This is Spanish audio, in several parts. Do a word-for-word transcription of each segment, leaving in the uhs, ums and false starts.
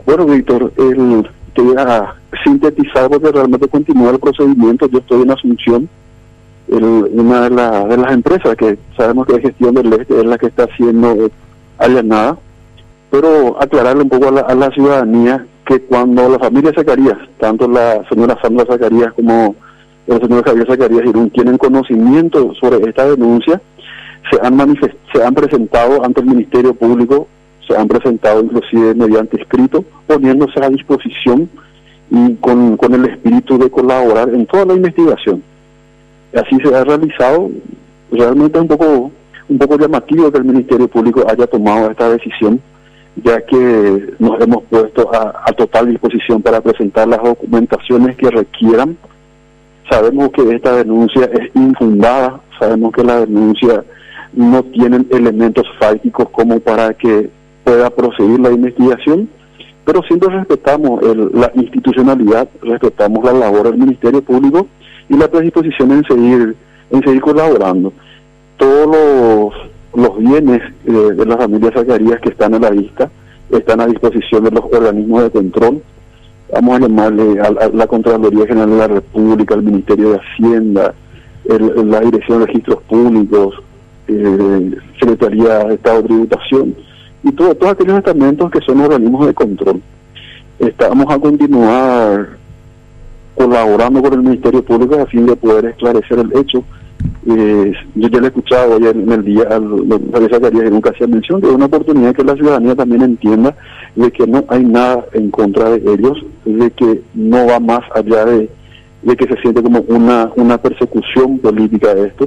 Bueno, Víctor, el, te voy a sintetizar porque realmente continúa el procedimiento. Yo estoy en Asunción. El, una de, la, de las empresas que sabemos que es Gestión del Este es la que está siendo allanada, pero aclararle un poco a la, a la ciudadanía que cuando la familia Zacarías, tanto la señora Sandra Zacarías como el señor Javier Zacarías Irún, tienen conocimiento sobre esta denuncia, se han manifest, se han presentado ante el Ministerio Público, se han presentado inclusive mediante escrito, poniéndose a disposición y con, con el espíritu de colaborar en toda la investigación. Así se ha realizado. Realmente es un poco un poco llamativo que el Ministerio Público haya tomado esta decisión, ya que nos hemos puesto a, a total disposición para presentar las documentaciones que requieran. Sabemos que esta denuncia es infundada, sabemos que la denuncia no tiene elementos fácticos como para que pueda proseguir la investigación, pero siempre respetamos el, la institucionalidad, respetamos la labor del Ministerio Público y la predisposición en seguir en seguir colaborando. Todos los, los bienes eh, de la familia Zacarías que están a la vista están a disposición de los organismos de control. Vamos a llamarle a, a la Contraloría General de la República, al Ministerio de Hacienda, el, la Dirección de Registros Públicos, eh, Secretaría de Estado de Tributación y todo, todos aquellos estamentos que son organismos de control. Estamos a continuar colaborando con el Ministerio Público a fin de poder esclarecer el hecho. Eh, yo ya le he escuchado ayer en el día al doctor Zacarías que nunca hacía mención de una oportunidad que la ciudadanía también entienda de que no hay nada en contra de ellos, de que no va más allá de, de que se siente como una, una persecución política de esto,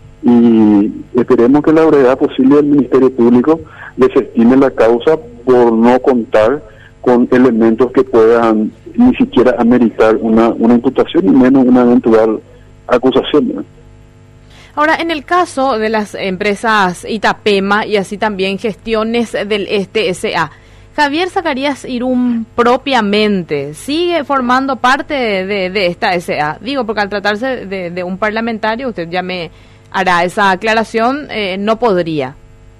y esperemos que la brevedad posible del Ministerio Público desestime la causa por no contar con elementos que puedan ni siquiera ameritar una, una imputación y menos una eventual acusación, ¿no? Ahora, en el caso de las empresas Itapema y así también Gestiones del Este S A, Javier Zacarías Irún propiamente sigue formando parte de, de, de esta S A. Digo, porque al tratarse de, de un parlamentario, usted ya me hará esa aclaración, eh, no podría.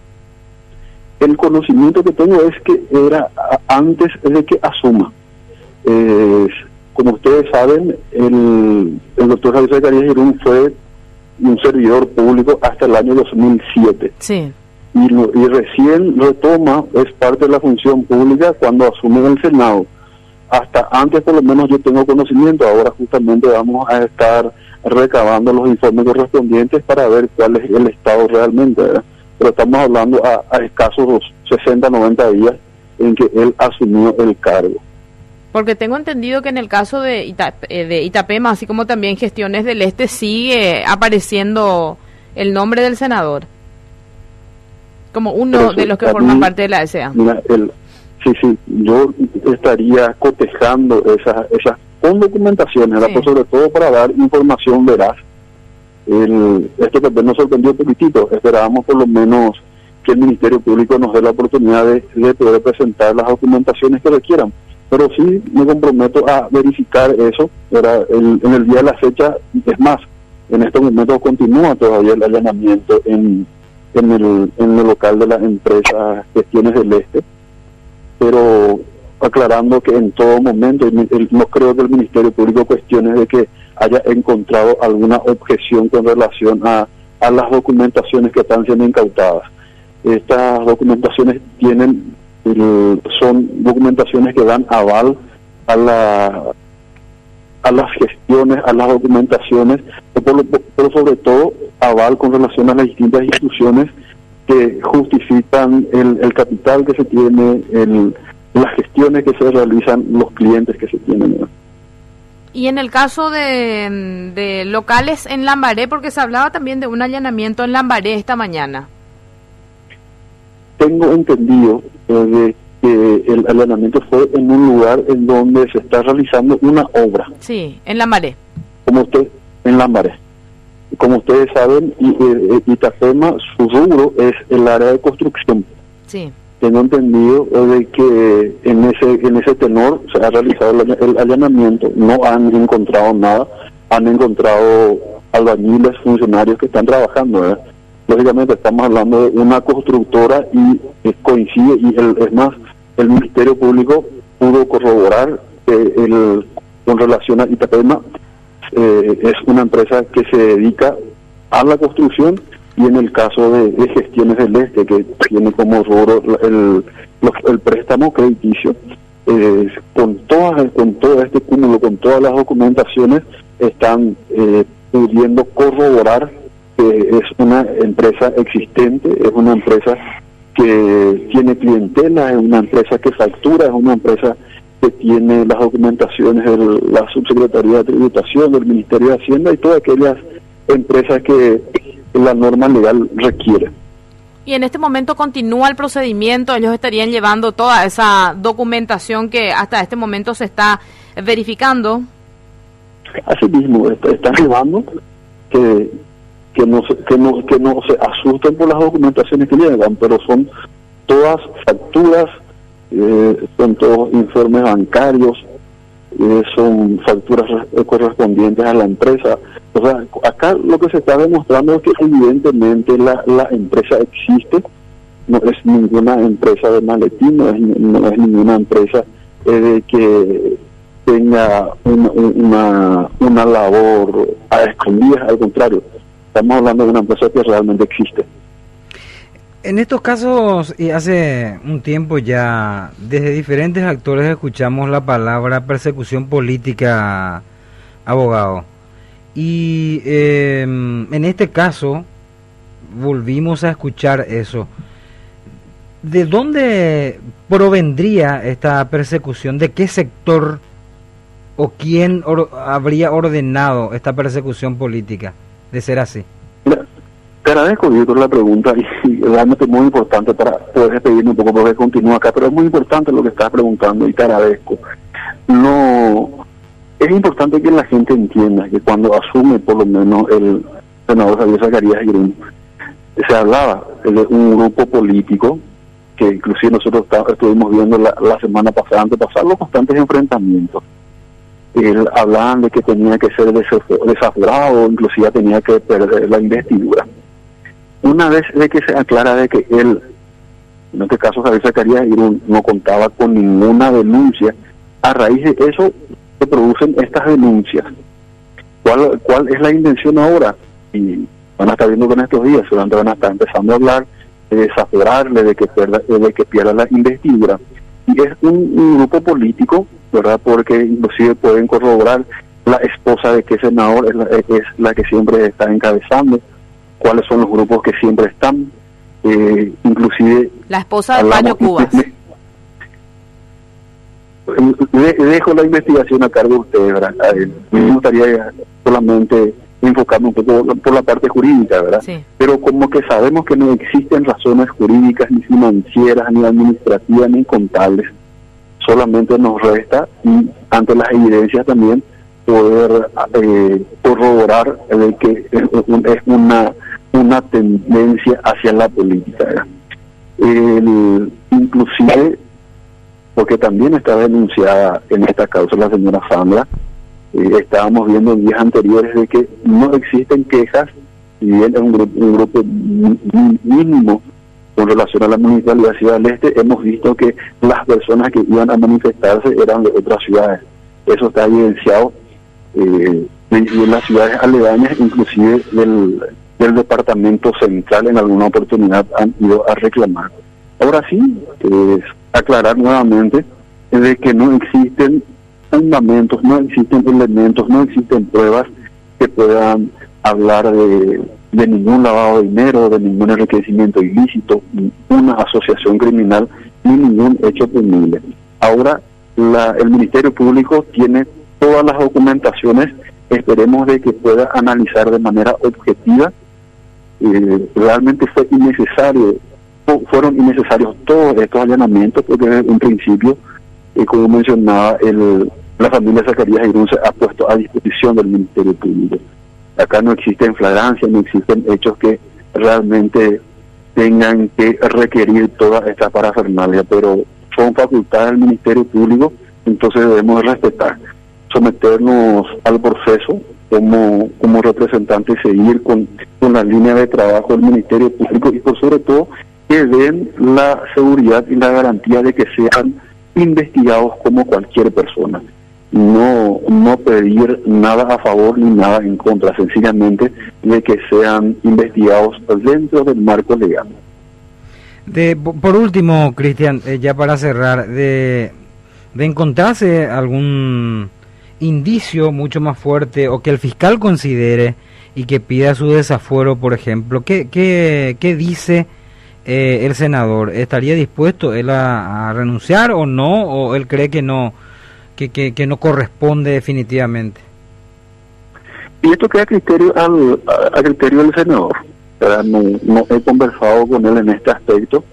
El conocimiento que tengo es que era antes de que asuma. Eh, como ustedes saben, el, el doctor Javier Zacarías Irún fue un servidor público hasta el año dos mil siete. Sí. Y, lo, y recién retoma, es parte de la función pública cuando asume en el Senado. Hasta antes, por lo menos, yo tengo conocimiento. Ahora justamente vamos a estar recabando los informes correspondientes para ver cuál es el estado realmente, ¿verdad? Pero estamos hablando a, a escasos sesenta, noventa días en que él asumió el cargo. Porque tengo entendido que en el caso de, Ita, eh, de Itapema, así como también Gestiones del Este, sigue apareciendo el nombre del senador como uno de los que forman parte de la S A. Mira, el, sí, sí, yo estaría cotejando esas esas con documentaciones, sí. Pues sobre todo para dar información veraz. El, esto también nos sorprendió un poquitito. Esperábamos por lo menos que el Ministerio Público nos dé la oportunidad de, de poder presentar las documentaciones que requieran. Pero sí me comprometo a verificar eso. Era el, en el día de la fecha, es más, en estos momentos continúa todavía el allanamiento en, en, el, en el local de la empresa Gestiones del Este, pero aclarando que en todo momento, el, el, no creo que el Ministerio Público cuestione de que haya encontrado alguna objeción con relación a, a las documentaciones que están siendo incautadas. Estas documentaciones tienen el, son documentaciones que dan aval a la a las gestiones, a las documentaciones, pero, pero sobre todo aval con relación a las distintas instituciones que justifican el, el capital que se tiene, el, las gestiones que se realizan, los clientes que se tienen, ¿no? Y en el caso de, de locales en Lambaré, porque se hablaba también de un allanamiento en Lambaré esta mañana. Tengo entendido eh, de que el allanamiento fue en un lugar en donde se está realizando una obra. Sí, en Lambaré. Como usted, en Lambaré. Como ustedes saben, Itapema, su rubro es el área de construcción. Sí. Tengo entendido de que en ese en ese tenor se ha realizado el, el allanamiento, no han encontrado nada, han encontrado albañiles, funcionarios que están trabajando, ¿verdad? Lógicamente estamos hablando de una constructora y eh, coincide, y el, es más, el Ministerio Público pudo corroborar que el, con relación a Itapema, eh, es una empresa que se dedica a la construcción, y en el caso de, de Gestiones del Este, que tiene como rubro el, el, el préstamo crediticio, eh, con todas, con todo este cúmulo, con todas las documentaciones, están eh, pudiendo corroborar que es una empresa existente, es una empresa que tiene clientela, es una empresa que factura, es una empresa que tiene las documentaciones de la Subsecretaría de Tributación, del Ministerio de Hacienda y todas aquellas empresas que la norma legal requiere. Y en este momento continúa el procedimiento, ellos estarían llevando toda esa documentación que hasta este momento se está verificando. Así mismo, está, están llevando que que no se, que no que no se asusten por las documentaciones que llevan, pero son todas facturas, eh, son todos informes bancarios, eh, son facturas correspondientes a la empresa. O sea, acá lo que se está demostrando es que evidentemente la, la empresa existe, no es ninguna empresa de maletín, no es, no es ninguna empresa eh, de que tenga una, una, una labor a escondidas, al contrario. Estamos hablando de una empresa que realmente existe. En estos casos, y hace un tiempo ya, desde diferentes actores escuchamos la palabra persecución política, abogado. Y eh, en este caso, volvimos a escuchar eso. ¿De dónde provendría esta persecución? ¿De qué sector o quién or- habría ordenado esta persecución política? De ser así. Te agradezco, Víctor, la pregunta, y realmente es muy importante para poder despedirme un poco porque continúa acá, pero es muy importante lo que estás preguntando y te agradezco. No, es importante que la gente entienda que cuando asume por lo menos el senador Javier Zacarías Girón, se hablaba de un grupo político que inclusive nosotros está, estuvimos viendo la, la semana pasada, antes de pasar los constantes enfrentamientos. Él hablaban de que tenía que ser desaforado, inclusive tenía que perder la investidura. Una vez de que se aclara de que él, en este caso Javier Zacarías Girón, no contaba con ninguna denuncia, a raíz de eso se producen estas denuncias. ¿Cuál, cuál es la intención ahora? Y van a estar viendo con estos días, seguramente van a estar empezando a hablar de desaforarle, de que pierda, de que pierda la investidura. Y es un, un grupo político, ¿verdad? Porque inclusive pueden corroborar la esposa de qué senador es la, es la que siempre está encabezando, cuáles son los grupos que siempre están, eh, inclusive... La esposa de Payo Cubas. De, dejo la investigación a cargo de ustedes, ¿verdad? A él. Me gustaría solamente enfocarme un poco por la parte jurídica, ¿verdad? Sí. Pero como que sabemos que no existen razones jurídicas, ni financieras, ni administrativas, ni contables, solamente nos resta, y ante las evidencias también, poder eh, corroborar de que es, un, es una una tendencia hacia la política, ¿verdad? El, inclusive, porque también está denunciada en esta causa la señora Fambra, eh, estábamos viendo en días anteriores de que no existen quejas, si bien es un, gru- un grupo mínimo con relación a la Municipalidad de Ciudad del Este, hemos visto que las personas que iban a manifestarse eran de otras ciudades. Eso está evidenciado eh, y en las ciudades aledañas, inclusive del, del departamento central, en alguna oportunidad han ido a reclamar. Ahora sí, es aclarar nuevamente de que no existen fundamentos, no existen elementos, no existen pruebas que puedan hablar de, de ningún lavado de dinero, de ningún enriquecimiento ilícito, ninguna asociación criminal, ni ningún hecho punible. Ahora la, el Ministerio Público tiene todas las documentaciones, esperemos de que pueda analizar de manera objetiva. Eh, realmente fue innecesario, fueron innecesarios todos estos allanamientos, porque desde un principio, eh, como mencionaba, el, la familia Zacarías Girón se ha puesto a disposición del Ministerio Público. Acá no existen flagrancias, no existen hechos que realmente tengan que requerir toda esta parafernalia, pero son facultades del Ministerio Público, entonces debemos respetar, someternos al proceso como como representantes y seguir con, con la línea de trabajo del Ministerio Público, y por sobre todo que den la seguridad y la garantía de que sean investigados como cualquier persona. No, no pedir nada a favor ni nada en contra, sencillamente de que sean investigados dentro del marco legal. De, por último, Cristian, eh, ya para cerrar, de, de encontrarse algún indicio mucho más fuerte o que el fiscal considere y que pida su desafuero, por ejemplo, ¿qué, qué, qué dice eh, el senador? ¿Estaría dispuesto él a, a renunciar o no? ¿O él cree que no, que, que, que no corresponde definitivamente? Y esto queda a criterio, al, a, a criterio del senador. No, no he conversado con él en este aspecto.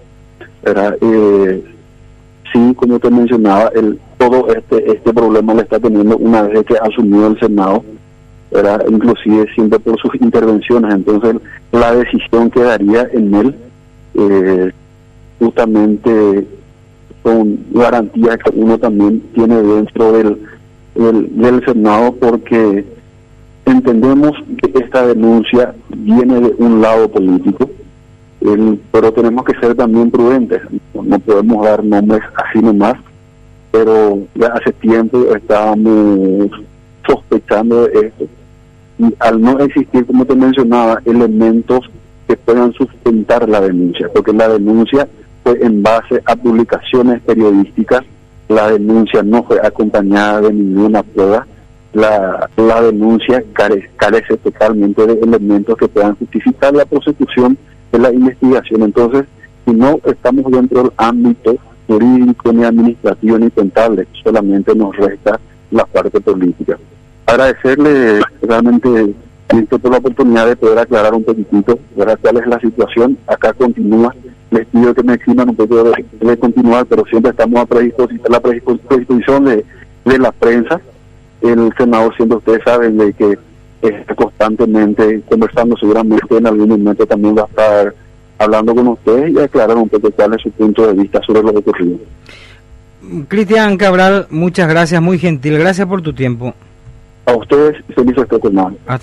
Eh, sí, como te mencionaba, el, todo este este problema lo está teniendo una vez que asumió el Senado, ¿verdad? Inclusive siempre por sus intervenciones. Entonces la decisión quedaría en él, eh, justamente con garantías que uno también tiene dentro del, del, del Senado, porque entendemos que esta denuncia viene de un lado político, el, pero tenemos que ser también prudentes. No podemos dar nombres así nomás, pero ya hace tiempo estábamos sospechando de esto. Y al no existir, como te mencionaba, elementos que puedan sustentar la denuncia, porque la denuncia fue en base a publicaciones periodísticas, la denuncia no fue acompañada de ninguna prueba. La, la denuncia carece, carece totalmente de elementos que puedan justificar la prosecución de la investigación. Entonces, si no estamos dentro del ámbito jurídico, ni administrativo, ni contable, solamente nos resta la parte política. Agradecerle realmente por la oportunidad de poder aclarar un poquitito cuál es la situación. Acá continúa, les pido que me eximan un poco de, de continuar, pero siempre estamos a predisposición, la predisposición de, de la prensa. El senador, siempre ustedes saben de que está constantemente conversando, seguramente en algún momento también va a estar hablando con ustedes y aclarar un poco cuál es su punto de vista sobre lo ocurrido. Cristian Cabral, muchas gracias, muy gentil, gracias por tu tiempo. A ustedes, feliz este jornada.